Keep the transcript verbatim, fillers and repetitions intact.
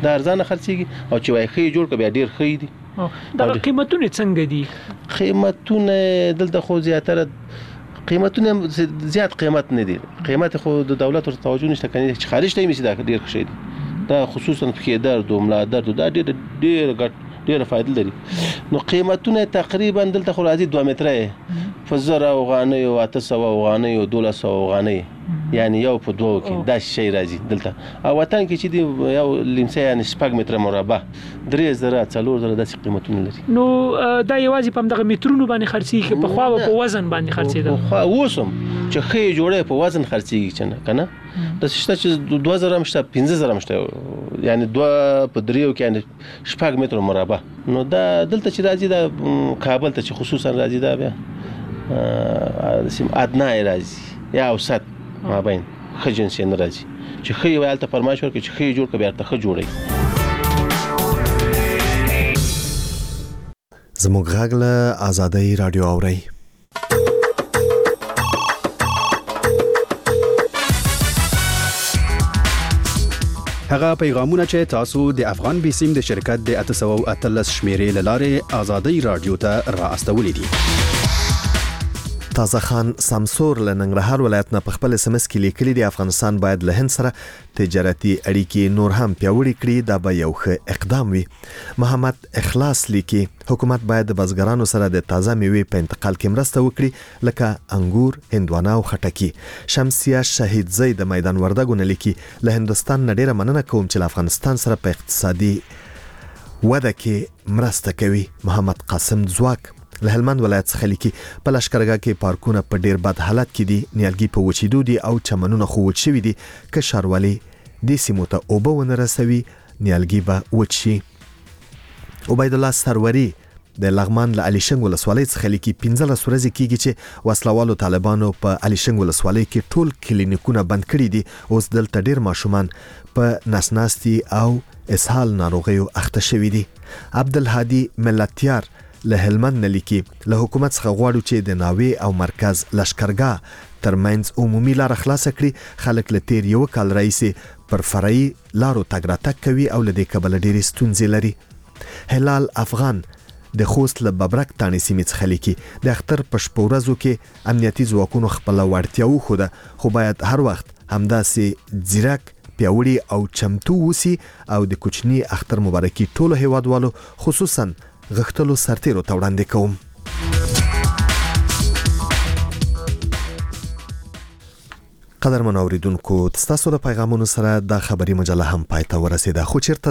دا ارزانه خرڅيږي او چې وای خې جوړ ک بیا ډیر خې دي. دا قیمتونه څنګه دي؟ قیمتونه دلته خو زیاتره قیمتونه زیات قیمت نه دي، قیمت خو د دولت ور توجه نشته کني چې خارج ته میسي دا ډیر ښه دي. دا خصوصا په درد او ملا درد دا ډیر ډیر ګټ ډیر فائدې لري. نو قیمتونه تقریبا دلته خو راځي دوه متره په زر او غانې او اته سوه او غانې او دولس سوه غانې، یعنی یو په دوه کې دا شی راځي دلته. او وطن کې چې دی یو لیمسه یعنی شپږ متره مربع درې زره څلور زره داسې قیمتونه لري. نو دا یوازې په دغه مترونو باندې خرڅيږي، په خوا او په وزن باندې خرڅېده؟ خو اوسم چې خې جوړه په وزن خرڅيږي چې نه کنه د شته چې دوه زره مشته پنځه زره مشته، یعنی دوه په دریو کې یعنی شپږ متره مربع. نو دا دلته چې راځي دا کابل ته چې خصوصا راځي دا بیا سیم ادنای راځي یا اوسط ما بین خجنس نه راځي چې خې ویل ته فرمایش ورکړي چې خې جوړ کړي بیا ته خې جوړي. زموږ غږ له آزادۍ رادیو اوري. هغه پیغامونه چې تاسو د افغان بیسیم د شرکت د اته سوه او اتلس شمیرې له لارې آزادۍ رادیو ته را استولې دي. تازه خان سمسور له ننګرهار ولایت نه په خپل اس ام اس کې لیکلي دی افغانستان باید له هند سره تجارتي اړیکې نور هم پیاوړې کړي، دا به یو ښه اقدام وي. محمد اخلاص لیکي حکومت باید د بزګرانو سره د تازه میوې په انتقال کې مرسته وکړي لکه انګور، هندوانه او خټکي. شمسیه شهید زئی د میدان وردګو نه لیکي له هندستان نه ډیره مننه کوم چې له افغانستان سره په اقتصادي وده کې مرسته کوي. محمد قاسم ځواک له هلمند ولایت څخه لیکي په لشکرګاه کې پارکونه په ډیر بد حالت کې دي، نیالګي په وچېدو دي او چمنونه خو وچ شوي دي. که ښاروالي دې سیمو ته اوبه ونه رسوي نیالګي به وچ شي. عبید الله سروري د لغمان له علي شنګ ولسوالۍ څخه لیکي پنځلس ورځې کېږي چې وسلوالو طالبانو په علي شنګ ولسوالۍ کې ټول کلینیکونه بند کړي دي. اوس دلته ډیر ماشومان په نسناستي او اسهال ناروغیو اخته شوي دي. عبدالهادي ملتیار له هلمند نه لیکي له حکومت څخه غواړو چې د ناوې او مرکز لشکرګاه ترمنځ عمومي لار خلاصه کړي. خلک له تیر یو کال راهیسې پر فرعي لارو تګ راتګ کوي او له دې کبله ډېرې ستونزې لري. هلال افغان د خوست له ببرک تانې سیمې څخه لیکي د اختر په شپو ورځو کې امنیتي ځواکونو خپله وړتیا وښوده، خو باید هر وخت همداسې ځیرک پیاوړي او چمتو اوسي او د کوچني اختر مبارکي ټولو هیوادوالو خصوصا غختلو سرتیرو ته وړاندې کوم. قدرمن اوریدونکو، تاسو د پیغامونو سره د خبري مجله هم پای ته ورسېده، خو چیرته